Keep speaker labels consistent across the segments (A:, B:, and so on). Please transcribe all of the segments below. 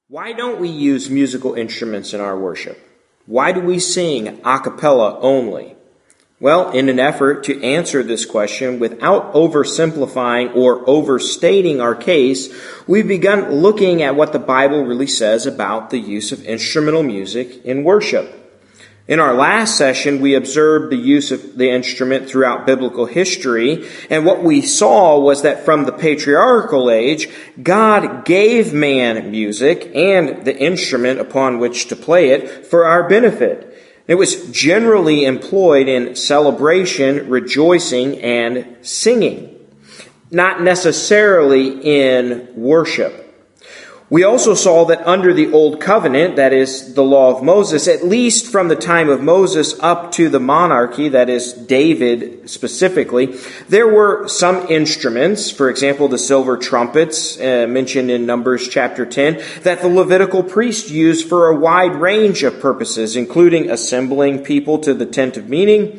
A: Why don't we use musical instruments in our worship? Why do we sing a cappella only? Well, in an effort to answer this question without oversimplifying or overstating our case, we've begun looking at what the Bible really says about the use of instrumental music in worship. In our last session, we observed the use of the instrument throughout biblical history, and what we saw was that from the patriarchal age, God gave man music and the instrument upon which to play it for our benefit. It was generally employed in celebration, rejoicing, and singing, not necessarily in worship. We also saw that under the Old Covenant, that is, the law of Moses, at least from the time of Moses up to the monarchy, that is, David specifically, there were some instruments, for example, the silver trumpets mentioned in Numbers chapter 10, that the Levitical priest used for a wide range of purposes, including assembling people to the tent of meeting,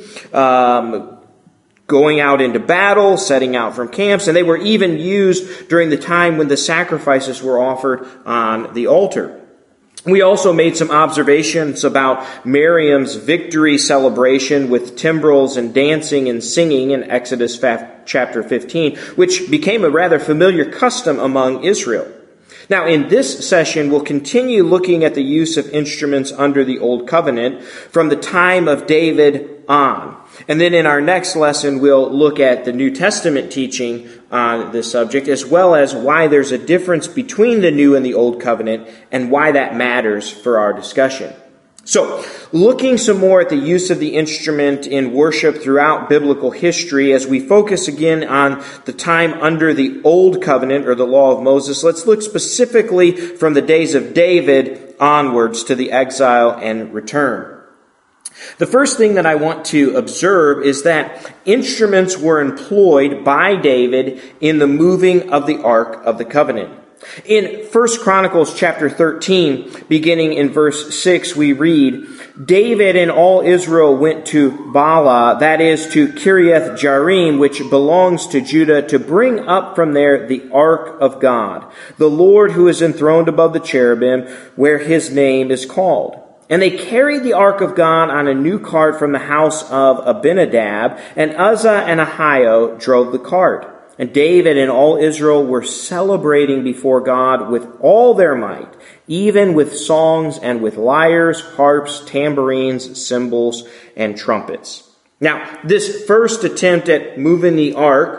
A: going out into battle, setting out from camps, and they were even used during the time when the sacrifices were offered on the altar. We also made some observations about Miriam's victory celebration with timbrels and dancing and singing in Exodus chapter 15, which became a rather familiar custom among Israel. Now, in this session, we'll continue looking at the use of instruments under the Old Covenant from the time of David on. And then in our next lesson, we'll look at the New Testament teaching on this subject, as well as why there's a difference between the New and the Old Covenant and why that matters for our discussion. So, looking some more at the use of the instrument in worship throughout biblical history, as we focus again on the time under the Old Covenant or the law of Moses, let's look specifically from the days of David onwards to the exile and return. The first thing that I want to observe is that instruments were employed by David in the moving of the Ark of the Covenant. In 1 Chronicles chapter 13, beginning in verse 6, we read, David and all Israel went to Baalah, that is to Kiriath Jearim, which belongs to Judah, to bring up from there the ark of God, the Lord who is enthroned above the cherubim, where his name is called. And they carried the ark of God on a new cart from the house of Abinadab, and Uzzah and Ahio drove the cart. And David and all Israel were celebrating before God with all their might, even with songs and with lyres, harps, tambourines, cymbals, and trumpets. Now, this first attempt at moving the ark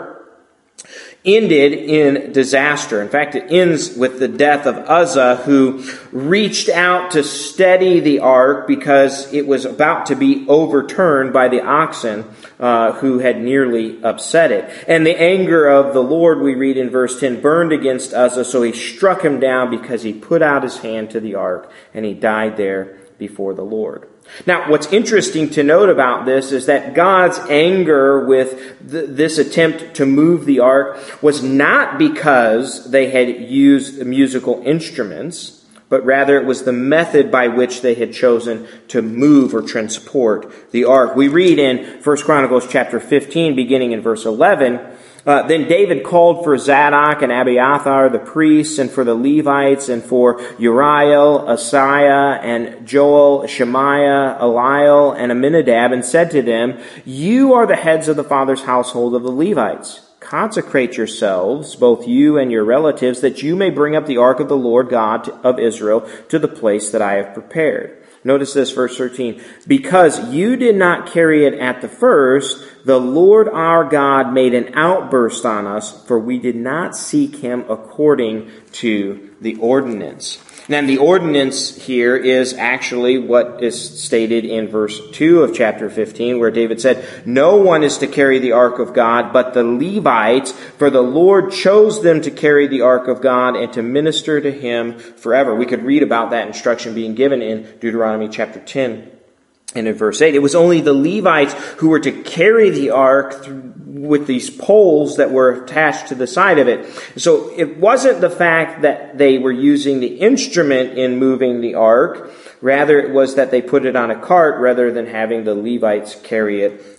A: ended in disaster. In fact, it ends with the death of Uzzah, who reached out to steady the ark because it was about to be overturned by the oxen who had nearly upset it. And the anger of the Lord, we read in verse 10, burned against Uzzah, so he struck him down because he put out his hand to the ark, and he died there before the Lord. Now, what's interesting to note about this is that God's anger with this attempt to move the ark was not because they had used musical instruments, but rather it was the method by which they had chosen to move or transport the ark. We read in 1 Chronicles chapter 15, beginning in verse 11, Then David called for Zadok and Abiathar, the priests, and for the Levites, and for Uriel, Asaiah, and Joel, Shemaiah, Eliel, and Aminadab, and said to them, You are the heads of the father's household of the Levites. Consecrate yourselves, both you and your relatives, that you may bring up the ark of the Lord God of Israel to the place that I have prepared. Notice this, verse 13. Because you did not carry it at the first, the Lord our God made an outburst on us, for we did not seek him according to the ordinance. Now, the ordinance here is actually what is stated in verse 2 of chapter 15, where David said, No one is to carry the ark of God but the Levites, for the Lord chose them to carry the ark of God and to minister to him forever. We could read about that instruction being given in Deuteronomy chapter 10. And in verse 8, it was only the Levites who were to carry the ark with these poles that were attached to the side of it. So it wasn't the fact that they were using the instrument in moving the ark. Rather, it was that they put it on a cart rather than having the Levites carry it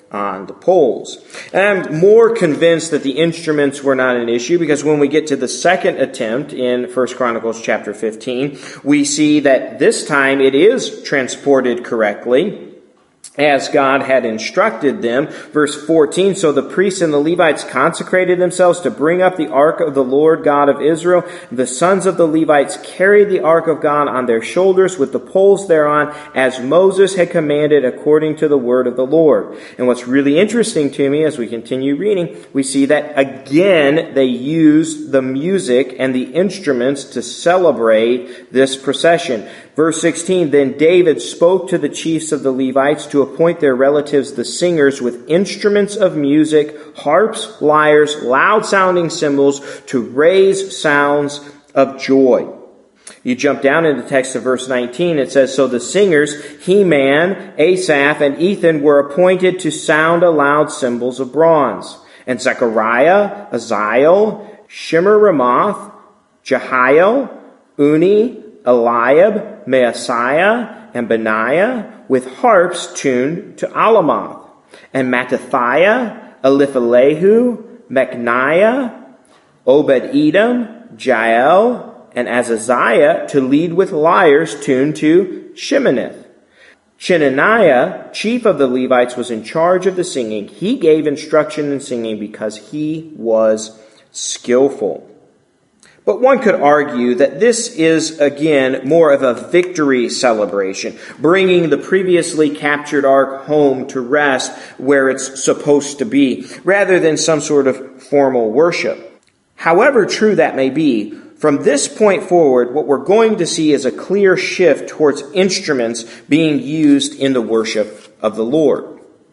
A: on the poles. And I'm more convinced that the instruments were not an issue, because when we get to the second attempt in 1 Chronicles chapter 15, we see that this time it is transported correctly, as God had instructed them. Verse 14, so the priests and the Levites consecrated themselves to bring up the ark of the Lord God of Israel. The sons of the Levites carried the ark of God on their shoulders with the poles thereon, as Moses had commanded according to the word of the Lord. And what's really interesting to me as we continue reading, we see that again they used the music and the instruments to celebrate this procession. Verse 16, then David spoke to the chiefs of the Levites to appoint their relatives the singers with instruments of music, harps, lyres, loud-sounding cymbals, to raise sounds of joy. You jump down in the text of verse 19, it says, so the singers, Heman, Asaph, and Ethan were appointed to sound aloud cymbals of bronze. And Zechariah, Aziel, Shemiramoth, Jehiel, Uni, Eliab, Maaseiah, and Benaiah, with harps tuned to Alamoth, and Mattathiah, Eliphalehu, Mechniah, Obed-Edom, Jael, and Azaziah to lead with lyres tuned to Sheminith. Chenaniah, chief of the Levites, was in charge of the singing. He gave instruction in singing because he was skillful. But one could argue that this is, again, more of a victory celebration, bringing the previously captured ark home to rest where it's supposed to be, rather than some sort of formal worship. However true that may be, from this point forward, what we're going to see is a clear shift towards instruments being used in the worship of the Lord.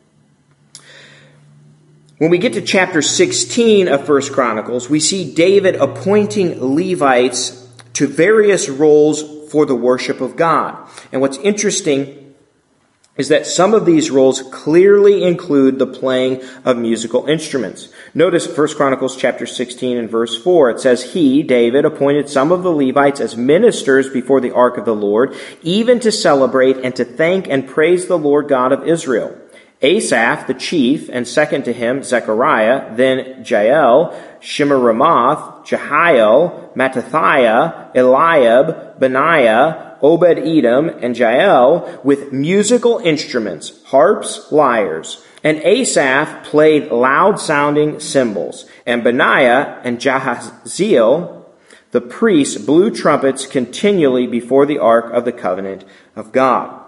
A: When we get to chapter 16 of 1 Chronicles, we see David appointing Levites to various roles for the worship of God. And what's interesting is that some of these roles clearly include the playing of musical instruments. Notice 1 Chronicles chapter 16 and verse 4. It says, he, David, appointed some of the Levites as ministers before the ark of the Lord, even to celebrate and to thank and praise the Lord God of Israel. Asaph, the chief, and second to him, Zechariah, then Jael, Shemiramoth, Jehiel, Mattathiah, Eliab, Benaiah, Obed-Edom, and Jael, with musical instruments, harps, lyres. And Asaph played loud-sounding cymbals. And Benaiah and Jahaziel, the priests, blew trumpets continually before the ark of the covenant of God.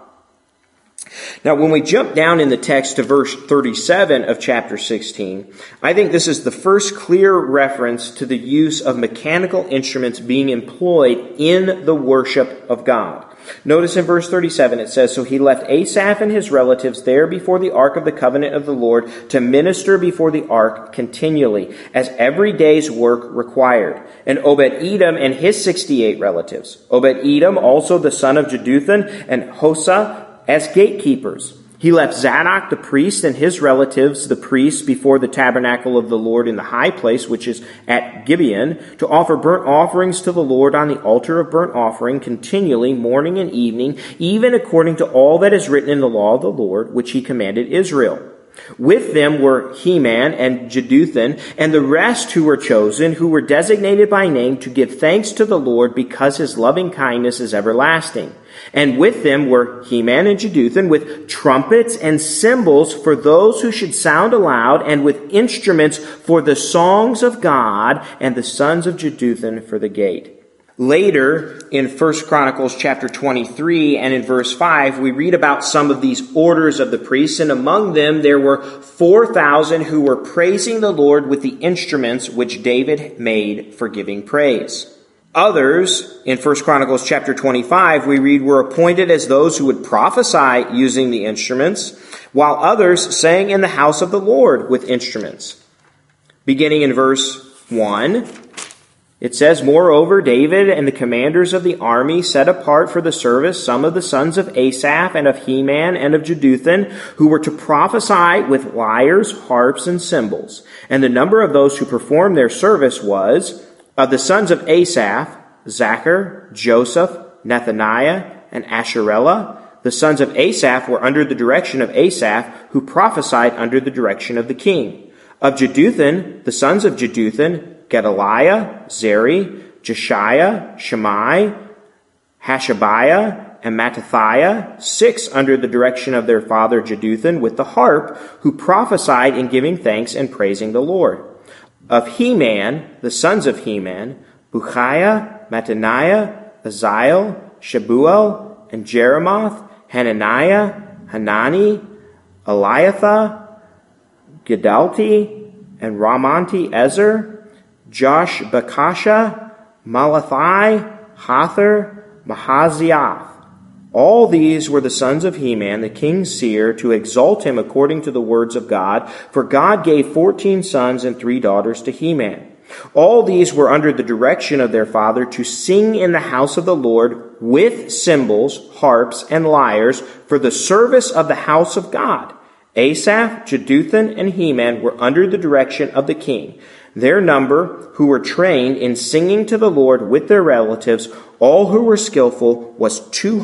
A: Now, when we jump down in the text to verse 37 of chapter 16, I think this is the first clear reference to the use of mechanical instruments being employed in the worship of God. Notice in verse 37 it says, so he left Asaph and his relatives there before the ark of the covenant of the Lord to minister before the ark continually, as every day's work required. And Obed-Edom and his 68 relatives. Obed-Edom, also the son of Jeduthun, and Hosah, as gatekeepers. He left Zadok the priest and his relatives, the priests, before the tabernacle of the Lord in the high place, which is at Gibeon, to offer burnt offerings to the Lord on the altar of burnt offering continually, morning and evening, even according to all that is written in the law of the Lord, which he commanded Israel. With them were Heman and Jeduthun, and the rest who were chosen, who were designated by name to give thanks to the Lord, because his loving kindness is everlasting. And with them were Heman and Jeduthun, with trumpets and cymbals for those who should sound aloud, and with instruments for the songs of God, and the sons of Jeduthun for the gate. Later, in 1 Chronicles chapter 23 and in verse 5, we read about some of these orders of the priests, and among them there were 4,000 who were praising the Lord with the instruments which David made for giving praise. Others, in 1 Chronicles chapter 25, we read were appointed as those who would prophesy using the instruments, while others sang in the house of the Lord with instruments. Beginning in verse 1, it says, moreover, David and the commanders of the army set apart for the service some of the sons of Asaph and of Heman and of Jeduthun, who were to prophesy with lyres, harps, and cymbals. And the number of those who performed their service was, of the sons of Asaph, Zachar, Joseph, Nethaniah, and Asherellah, The sons of Asaph were under the direction of Asaph, who prophesied under the direction of the king. Of Jeduthun, the sons of Jeduthun, Gedaliah, Zeri, Jeshiah, Shammai, Hashabiah, and Mattathiah, 6 under the direction of their father Jeduthun with the harp, who prophesied in giving thanks and praising the Lord. Of Heman, the sons of Heman, Buchiah, Mattaniah, Aziel, Shebuel, and Jeremoth, Hananiah, Hanani, Eliathah, Gedalti, and Ramonti Ezer, Josh Bakasha, Malathi, Hather, Mahaziath. All these were the sons of Heman, the king's seer, to exalt him according to the words of God, for God gave 14 sons and 3 daughters to Heman. All these were under the direction of their father to sing in the house of the Lord with cymbals, harps, and lyres for the service of the house of God. Asaph, Jeduthun, and Heman were under the direction of the king. Their number, who were trained in singing to the Lord with their relatives, all who were skillful, was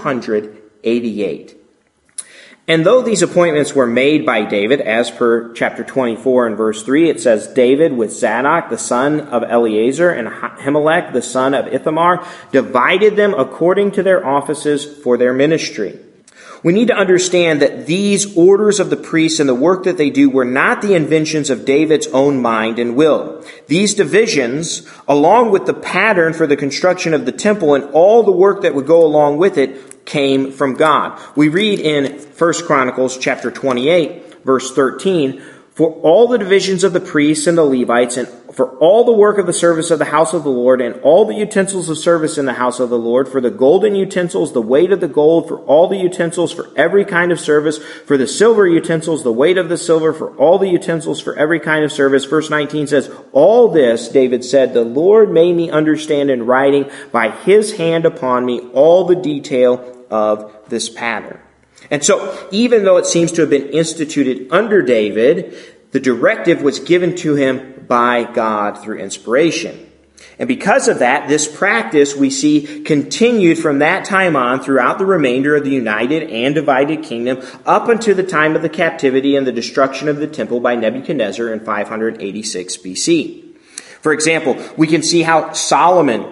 A: 288. And though these appointments were made by David, as per chapter 24 and verse 3, it says, David with Zadok, the son of Eleazar, and Ahimelech, the son of Ithamar, divided them according to their offices for their ministry. We need to understand that these orders of the priests and the work that they do were not the inventions of David's own mind and will. These divisions, along with the pattern for the construction of the temple and all the work that would go along with it, came from God. We read in 1 Chronicles chapter 28, verse 13, for all the divisions of the priests and the Levites, and for all the work of the service of the house of the Lord, and all the utensils of service in the house of the Lord, for the golden utensils, the weight of the gold, for all the utensils, for every kind of service, for the silver utensils, the weight of the silver, for all the utensils, for every kind of service. Verse 19 says, all this, David said, the Lord made me understand in writing by his hand upon me all the detail of this pattern. And so, even though it seems to have been instituted under David, the directive was given to him by God through inspiration. And because of that, this practice we see continued from that time on throughout the remainder of the united and divided kingdom up until the time of the captivity and the destruction of the temple by Nebuchadnezzar in 586 BC. For example, we can see how Solomon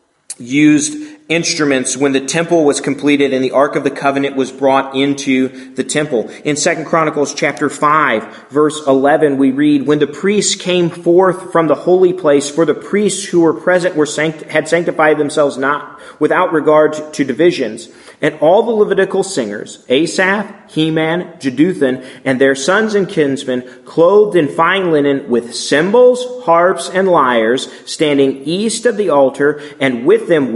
A: used instruments when the temple was completed and the Ark of the Covenant was brought into the temple. In 2 Chronicles chapter 5, verse 11, we read, when the priests came forth from the holy place, for the priests who were present had sanctified themselves not without regard to divisions, and all the Levitical singers, Asaph, Heman, Jeduthun, and their sons and kinsmen, clothed in fine linen, with cymbals, harps, and lyres, standing east of the altar, and with them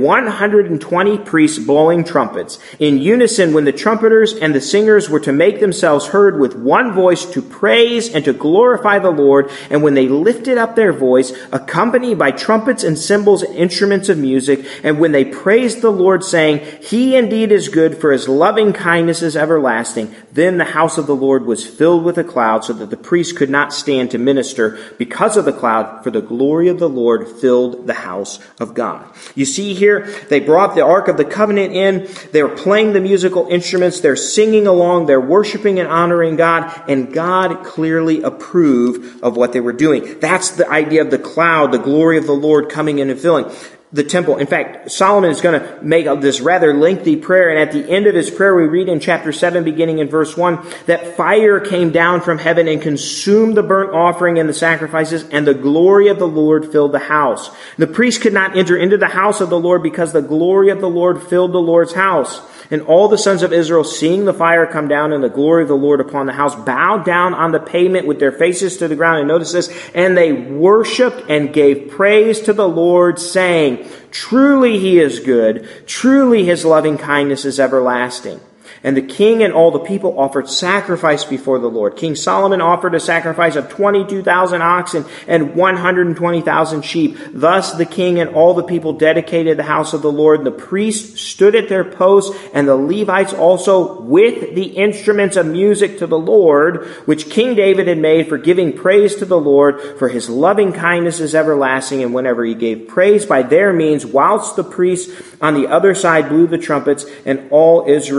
A: 120 priests blowing trumpets, in unison when the trumpeters and the singers were to make themselves heard with one voice to praise and to glorify the Lord, and when they lifted up their voice, accompanied by trumpets and cymbals and instruments of music, and when they praised the Lord, saying, he indeed is good, for his loving kindness is everlasting. Then the house of the Lord was filled with a cloud, so that the priests could not stand to minister because of the cloud, for the glory of the Lord filled the house of God. You see here, they brought the Ark of the Covenant in, they were playing the musical instruments, they're singing along, they're worshiping and honoring God, and God clearly approved of what they were doing. That's the idea of the cloud, the glory of the Lord coming in and filling the temple. In fact, Solomon is going to make this rather lengthy prayer, and at the end of his prayer, we read in chapter 7, beginning in verse 1, that fire came down from heaven and consumed the burnt offering and the sacrifices, and the glory of the Lord filled the house. The priests could not enter into the house of the Lord because the glory of the Lord filled the Lord's house. And all the sons of Israel, seeing the fire come down and the glory of the Lord upon the house, bowed down on the pavement with their faces to the ground. And notice this, and they worshipped and gave praise to the Lord, saying, truly he is good, truly his loving kindness is everlasting. And the king and all the people offered sacrifice before the Lord. King Solomon offered a sacrifice of 22,000 oxen and 120,000 sheep. Thus the king and all the people dedicated the house of the Lord. And the priests stood at their posts, and the Levites also, with the instruments of music to the Lord, which King David had made for giving praise to the Lord, for his loving kindness is everlasting. And whenever he gave praise by their means, whilst the priests on the other side blew the trumpets, and all Israel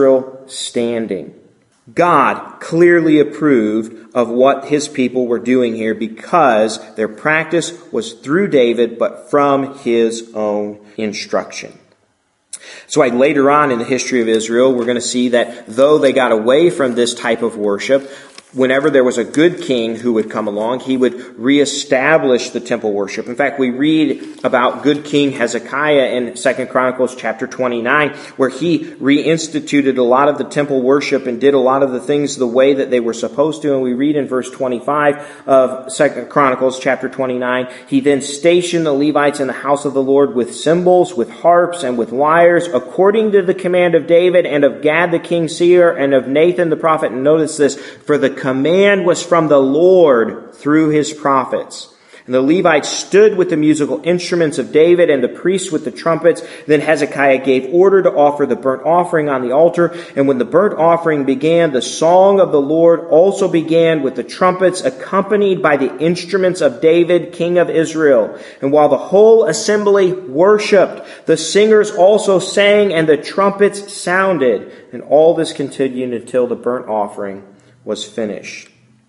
A: standing. God clearly approved of what his people were doing here because their practice was through David, but from his own instruction. So later on in the history of Israel, we're going to see that though they got away from this type of worship, whenever there was a good king who would come along, he would reestablish the temple worship. In fact, we read about good King Hezekiah in 2 Chronicles chapter 29, where he reinstituted a lot of the temple worship and did a lot of the things the way that they were supposed to. And we read in verse 25 of 2 Chronicles chapter 29, he then stationed the Levites in the house of the Lord with cymbals, with harps, and with lyres, according to the command of David and of Gad the king's seer and of Nathan the prophet. And notice this, for the command was from the Lord through his prophets. And the Levites stood with the musical instruments of David and the priests with the trumpets. Then Hezekiah gave order to offer the burnt offering on the altar. And when the burnt offering began, the song of the Lord also began with the trumpets accompanied by the instruments of David, king of Israel. And while the whole assembly worshipped, the singers also sang and the trumpets sounded. And all this continued until the burnt offering was finished.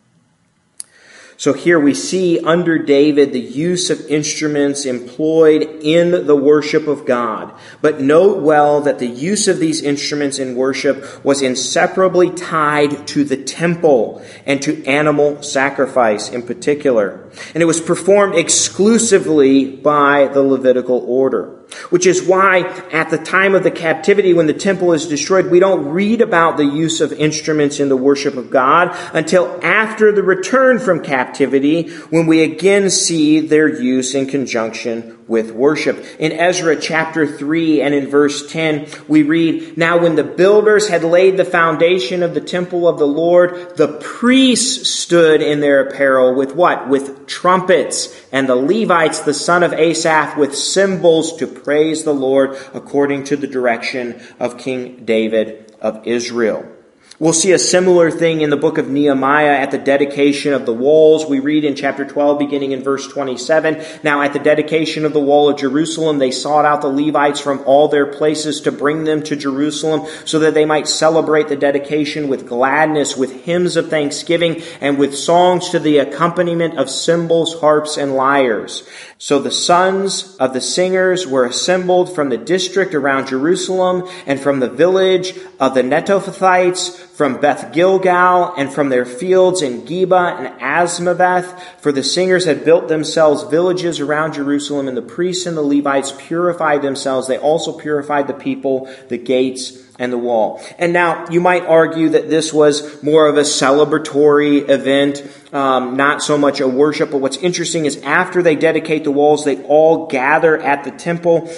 A: So here we see under David the use of instruments employed in the worship of God. But note well that the use of these instruments in worship was inseparably tied to the temple and to animal sacrifice in particular. And it was performed exclusively by the Levitical order. Which is why at the time of the captivity, when the temple is destroyed, we don't read about the use of instruments in the worship of God until after the return from captivity, when we again see their use in conjunction with worship. In Ezra chapter 3 and in verse 10, we read, "Now when the builders had laid the foundation of the temple of the Lord, the priests stood in their apparel with what? With trumpets, and the Levites, the son of Asaph, with cymbals to praise the Lord according to the direction of King David of Israel." We'll see a similar thing in the book of Nehemiah at the dedication of the walls. We read in chapter 12, beginning in verse 27, "Now at the dedication of the wall of Jerusalem, they sought out the Levites from all their places to bring them to Jerusalem so that they might celebrate the dedication with gladness, with hymns of thanksgiving, and with songs to the accompaniment of cymbals, harps, and lyres. So the sons of the singers were assembled from the district around Jerusalem and from the village of the Netophathites, from Beth Gilgal, and from their fields in Geba and Asmaveth. For the singers had built themselves villages around Jerusalem, and the priests and the Levites purified themselves. They also purified the people, the gates, and the wall." And now you might argue that this was more of a celebratory event, not so much a worship. But what's interesting is after they dedicate the walls, they all gather at the temple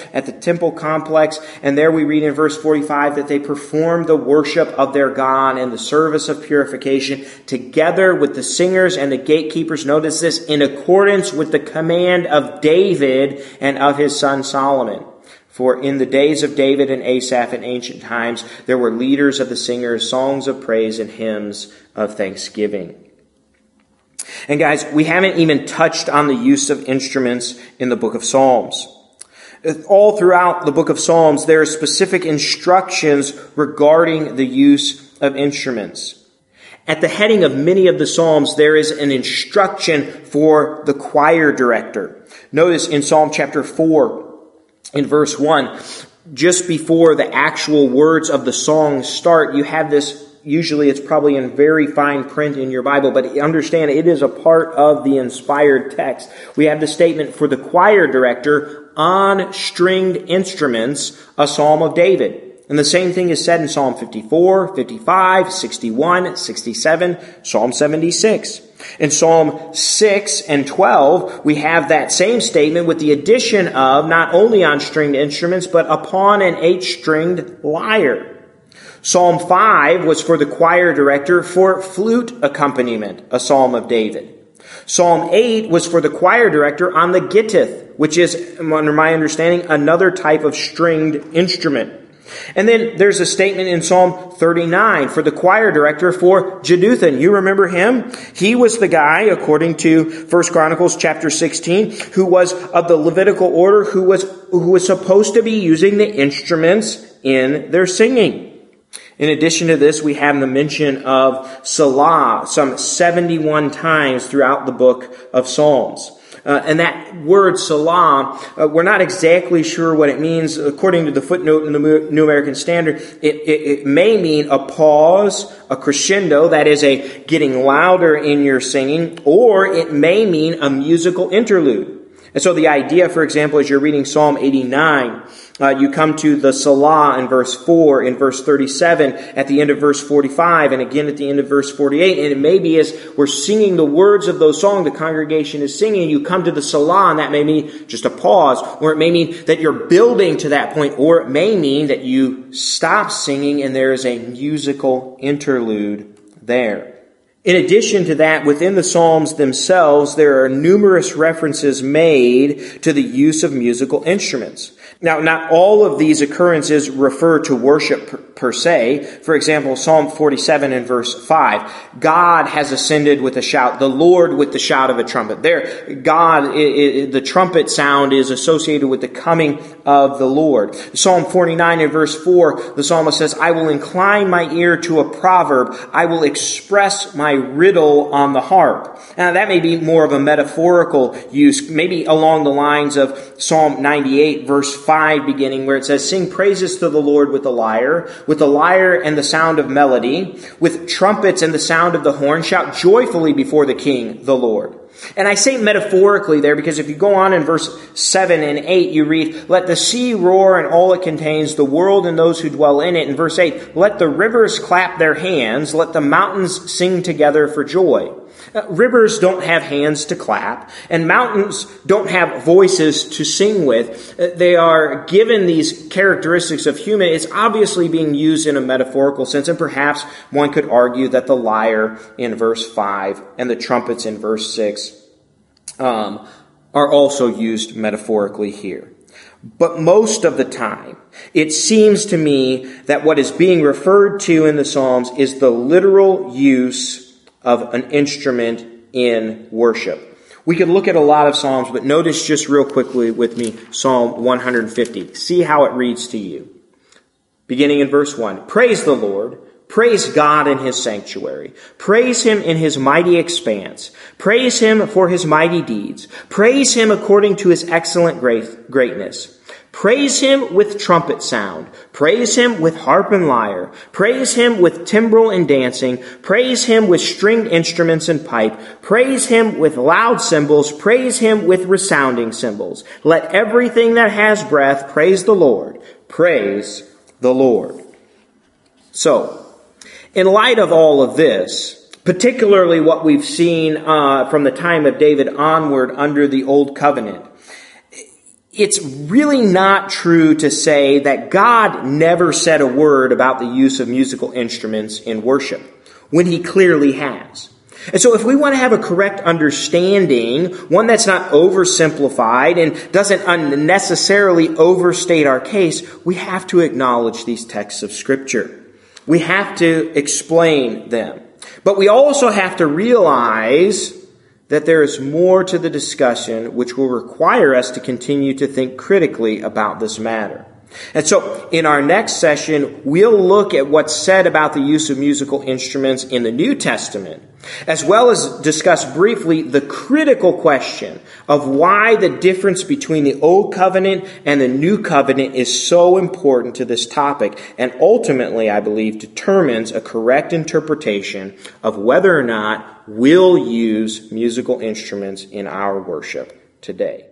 A: complex. And there we read in verse 45 that they perform the worship of their God and the service of purification together with the singers and the gatekeepers. Notice this, in accordance with the command of David and of his son Solomon. For in the days of David and Asaph in ancient times, there were leaders of the singers, songs of praise, and hymns of thanksgiving. And guys, we haven't even touched on the use of instruments in the book of Psalms. All throughout the book of Psalms, there are specific instructions regarding the use of instruments. At the heading of many of the Psalms, there is an instruction for the choir director. Notice in Psalm chapter 4, in verse 1, just before the actual words of the song start, you have this, usually it's probably in very fine print in your Bible, but understand it is a part of the inspired text. We have the statement for the choir director on stringed instruments, a psalm of David. And the same thing is said in Psalm 54, 55, 61, 67, Psalm 76. In Psalm 6 and 12, we have that same statement with the addition of not only on stringed instruments, but upon an 8-stringed lyre. Psalm 5 was for the choir director for flute accompaniment, a psalm of David. Psalm 8 was for the choir director on the gittith, which is, under my understanding, another type of stringed instrument. And then there's a statement in Psalm 39 for the choir director for Jeduthun. You remember him? He was the guy, according to 1 Chronicles chapter 16, who was of the Levitical order, who was supposed to be using the instruments in their singing. In addition to this, we have the mention of Selah some 71 times throughout the book of Psalms. And that word Selah, we're not exactly sure what it means. According to the footnote in the New American Standard, it may mean a pause, a crescendo, that is a getting louder in your singing, or it may mean a musical interlude. And so the idea, for example, as you're reading Psalm 89, you come to the Selah in verse 4, in verse 37, at the end of verse 45, and again at the end of verse 48. And it may be as we're singing the words of those songs, the congregation is singing, and you come to the Selah, and that may mean just a pause, or it may mean that you're building to that point, or it may mean that you stop singing and there is a musical interlude there. In addition to that, within the Psalms themselves, there are numerous references made to the use of musical instruments. Now, not all of these occurrences refer to worship per se. For example, Psalm 47 and verse 5, God has ascended with a shout, the Lord with the shout of a trumpet. There, God, the trumpet sound is associated with the coming of the Lord. Psalm 49 and verse 4, the psalmist says, I will incline my ear to a proverb. I will express my riddle on the harp. Now, that may be more of a metaphorical use, maybe along the lines of Psalm 98 verse 5 beginning, where it says, sing praises to the Lord with the lyre and the sound of melody, with trumpets and the sound of the horn, shout joyfully before the King, the Lord. And I say metaphorically there because if you go on in verse 7 and 8, you read, let the sea roar and all it contains, the world and those who dwell in it. In verse 8, let the rivers clap their hands, let the mountains sing together for joy. Rivers don't have hands to clap, and mountains don't have voices to sing with. They are given these characteristics of human. It's obviously being used in a metaphorical sense, and perhaps one could argue that the lyre in verse 5 and the trumpets in verse 6 are also used metaphorically here. But most of the time, it seems to me that what is being referred to in the Psalms is the literal use of an instrument in worship. We could look at a lot of Psalms, but notice just real quickly with me Psalm 150. See how it reads to you. Beginning in verse 1. Praise the Lord. Praise God in his sanctuary. Praise him in his mighty expanse. Praise him for his mighty deeds. Praise him according to his excellent greatness. Praise him with trumpet sound. Praise him with harp and lyre. Praise him with timbrel and dancing. Praise him with stringed instruments and pipe. Praise him with loud cymbals. Praise him with resounding cymbals. Let everything that has breath praise the Lord. Praise the Lord. So, in light of all of this, particularly what we've seen from the time of David onward under the Old Covenant, it's really not true to say that God never said a word about the use of musical instruments in worship, when he clearly has. And so if we want to have a correct understanding, one that's not oversimplified and doesn't unnecessarily overstate our case, we have to acknowledge these texts of Scripture. We have to explain them. But we also have to realize that there is more to the discussion which will require us to continue to think critically about this matter. And so, in our next session, we'll look at what's said about the use of musical instruments in the New Testament, as well as discuss briefly the critical question of why the difference between the Old Covenant and the New Covenant is so important to this topic, and ultimately, I believe, determines a correct interpretation of whether or not we'll use musical instruments in our worship today.